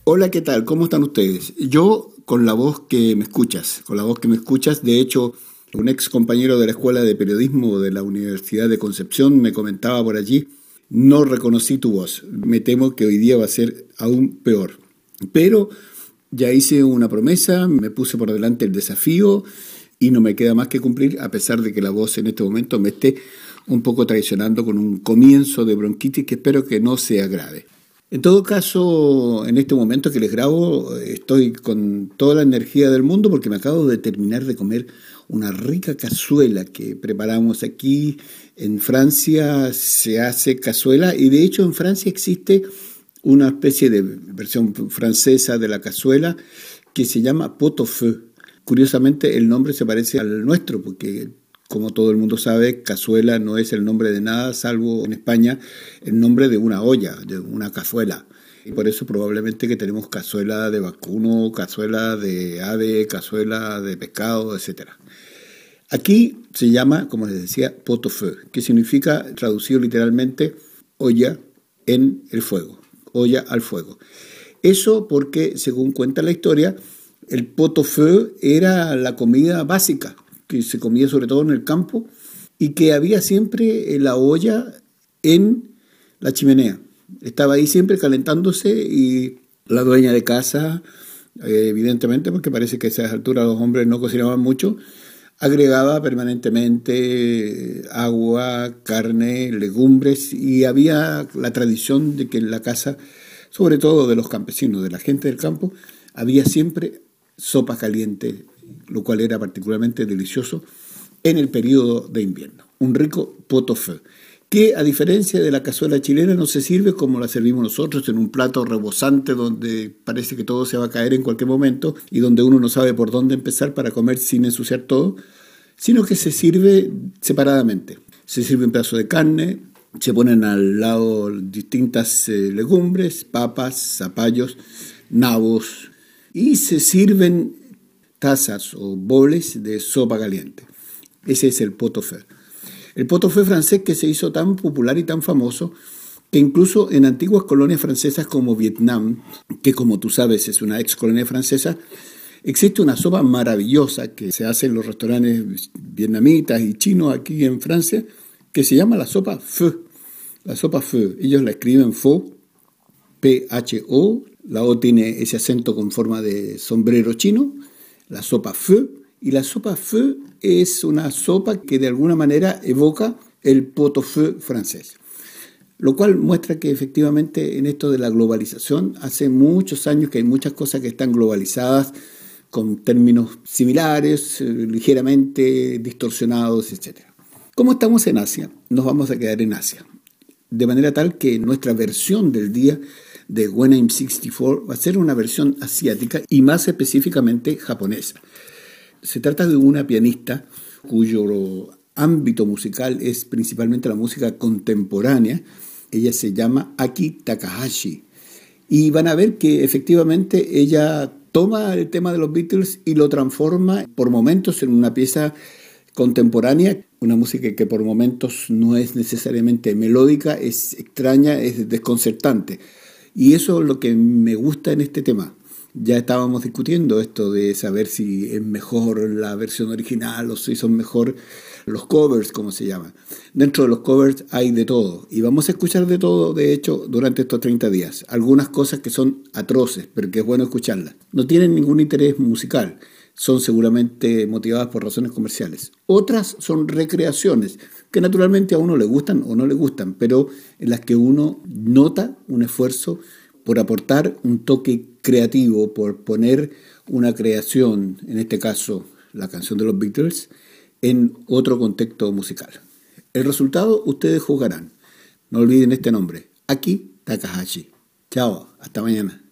Hola, ¿qué tal? ¿Cómo están ustedes? Yo con la voz que me escuchas, de hecho, un ex compañero de la Escuela de Periodismo de la Universidad de Concepción me comentaba por allí, no reconocí tu voz, me temo que hoy día va a ser aún peor. Pero ya hice una promesa, me puse por delante el desafío y no me queda más que cumplir, a pesar de que la voz en este momento me esté un poco traicionando con un comienzo de bronquitis que espero que no sea grave. En todo caso, en este momento que les grabo, estoy con toda la energía del mundo porque me acabo de terminar de comer una rica cazuela que preparamos aquí. En Francia se hace cazuela y de hecho en Francia existe una especie de versión francesa de la cazuela que se llama pot-au-feu. Curiosamente el nombre se parece al nuestro porque, como todo el mundo sabe, cazuela no es el nombre de nada, salvo en España el nombre de una olla, de una cazuela. Y por eso probablemente que tenemos cazuela de vacuno, cazuela de ave, cazuela de pescado, etc. Aquí se llama, como les decía, pot-au-feu, que significa, traducido literalmente, olla en el fuego, olla al fuego. Eso porque, según cuenta la historia, el pot-au-feu era la comida básica, que se comía sobre todo en el campo, y que había siempre la olla en la chimenea. Estaba ahí siempre calentándose y la dueña de casa, evidentemente, porque parece que a esas alturas los hombres no cocinaban mucho, agregaba permanentemente agua, carne, legumbres, y había la tradición de que en la casa, sobre todo de los campesinos, de la gente del campo, había siempre sopa caliente, lo cual era particularmente delicioso en el periodo de invierno. Un rico pot-au-feu, que a diferencia de la cazuela chilena no se sirve como la servimos nosotros, en un plato rebosante donde parece que todo se va a caer en cualquier momento y donde uno no sabe por dónde empezar para comer sin ensuciar todo, sino que se sirve separadamente. Se sirve un pedazo de carne, se ponen al lado distintas legumbres, papas, zapallos, nabos, y se sirven tazas o boles de sopa caliente. Ese es el pot-au-feu. El pot-au-feu francés que se hizo tan popular y tan famoso que incluso en antiguas colonias francesas como Vietnam, que como tú sabes es una ex colonia francesa, existe una sopa maravillosa que se hace en los restaurantes vietnamitas y chinos aquí en Francia, que se llama la sopa pho. La sopa pho, ellos la escriben pho, P-H-O, la O tiene ese acento con forma de sombrero chino, la sopa pho, y la sopa pho es una sopa que de alguna manera evoca el pot-au-feu francés. Lo cual muestra que efectivamente en esto de la globalización, hace muchos años que hay muchas cosas que están globalizadas con términos similares, ligeramente distorsionados, etc. Como estamos en Asia, nos vamos a quedar en Asia. De manera tal que nuestra versión del día de When I'm 64 va a ser una versión asiática y más específicamente japonesa. Se trata de una pianista cuyo ámbito musical es principalmente la música contemporánea. Ella se llama Aki Takahashi. Y van a ver que efectivamente ella toma el tema de los Beatles y lo transforma por momentos en una pieza contemporánea, una música que por momentos no es necesariamente melódica, es extraña, es desconcertante. Y eso es lo que me gusta en este tema. Ya estábamos discutiendo esto de saber si es mejor la versión original o si son mejor los covers, como se llama. Dentro de los covers hay de todo, y vamos a escuchar de todo, de hecho, durante estos 30 días. Algunas cosas que son atroces, pero que es bueno escucharlas. No tienen ningún interés musical, son seguramente motivadas por razones comerciales. Otras son recreaciones, que naturalmente a uno le gustan o no le gustan, pero en las que uno nota un esfuerzo por aportar un toque creativo, por poner una creación, en este caso la canción de los Beatles, en otro contexto musical. El resultado ustedes juzgarán. No olviden este nombre, Aki Takahashi. Chao, hasta mañana.